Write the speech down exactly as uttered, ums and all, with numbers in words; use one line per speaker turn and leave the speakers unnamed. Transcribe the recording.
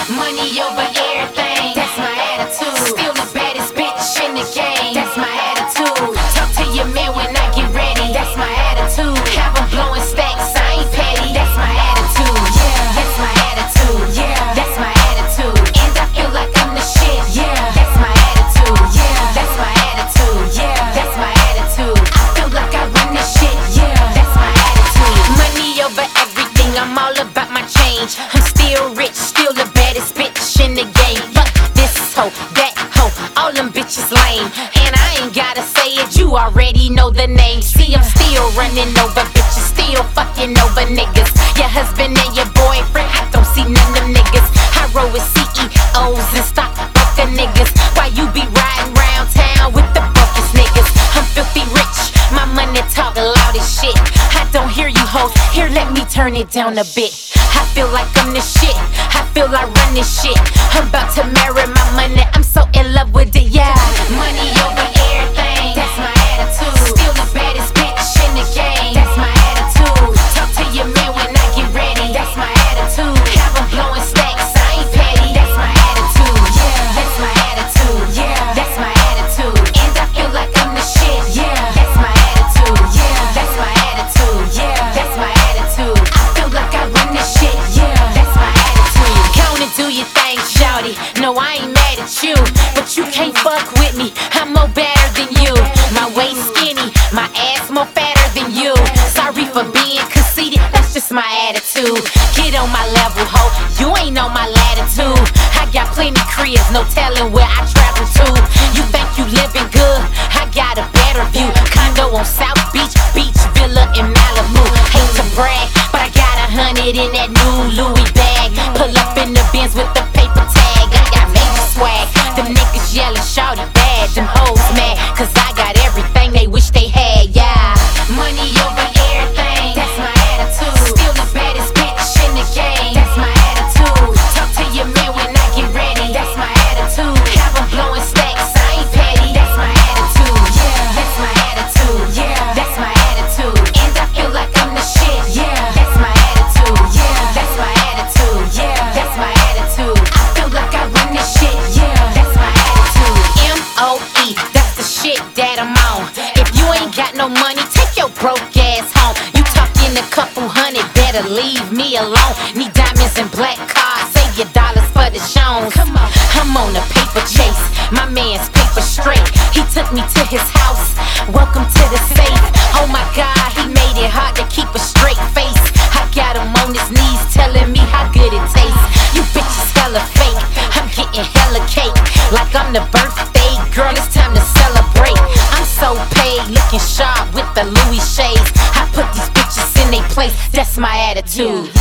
Money over everything, that's my attitude. Still the baddest bitch in the game, that's my attitude. Talk to your man when I get ready, that's my attitude. Have 'em blowing stacks, I ain't petty, that's my attitude. Yeah, that's my attitude. Yeah, that's my attitude. And I feel like I'm the shit. Yeah, that's my attitude. Yeah, that's my attitude. Yeah, that's my attitude. I feel like I run this shit. Yeah, that's my attitude. Money over everything, I'm all about my change. I'm still rich, still the baddest bitch in the game. Fuck this hoe, that hoe, all them bitches lame. And I ain't gotta say it, you already know the name. See, I'm still running over bitches, still fucking over niggas. Your husband and your boyfriend, I don't see none of them niggas. I roll with C E Os and stock fucking niggas. Why you be riding round town with the buckets niggas? I'm filthy rich, my money talk loud as shit. I don't hear you hoes, here let me turn it down a bit. I feel like I'm the shit, I feel I run this shit. I'm about to marry my money, I'm so in love with it, yeah. Money over everything, that's my attitude. Still the baddest bitch in the game, that's my attitude. Talk to your man when I get ready, that's my attitude. Have 'em blowing stacks, I ain't petty, that's my attitude. Yeah, that's my attitude. Yeah, that's my attitude. And I feel like I'm the shit. Yeah, that's my attitude. Yeah, that's my attitude. Yeah, that's my attitude. I feel like I run this shit. Yeah, that's my attitude. Count and do your thing, shawty. No, I ain't mad at you, but you can't fuck with me. I'm more better than you. My waist skinny, my ass more fatter than you. Sorry for being conceited, that's just my attitude. Get on my level, ho, you ain't on my latitude. I got plenty cribs, no telling where I travel to. You think you living good, I got a better view. Condo on South Beach, beach villa in Malibu. Hate to brag, but I got a hundred in that new Louis bag. Pull up in the Benz with the paper tag, I got major swag. Them niggas yelling, shawty bad, them hoes mad, cause I got everything they wish they had, yeah. Money over everything, that's my attitude. Still the baddest bitch in the game, that's my attitude. Talk to your man when I get ready, that's my attitude. Have 'em blowing stacks, I ain't petty, that's my attitude. Yeah, that's my attitude. Yeah, that's my attitude. And I feel like I'm the shit. Yeah, that's my attitude. Yeah, that's my attitude. Yeah, that's my attitude. I feel like I run this shit. Yeah, that's my attitude. M O E, that's the shit that I'm on. If you ain't got no money, take your broke ass home. You talking a couple hundred, better leave me alone. Need diamonds and black cars, save your dollars for the shows. Come on, I'm on a paper chase, my man's paper straight. He took me to his house, welcome to the safe. Oh my God, he made it hard to keep a straight face. I got him on his knees telling me how good it tastes. You bitches hella fake, I'm getting hella cake. Like I'm the birthday girl, it's time to celebrate. I'm so paid, looking sharp with the Louis shades. I put these bitches in they place, that's my attitude.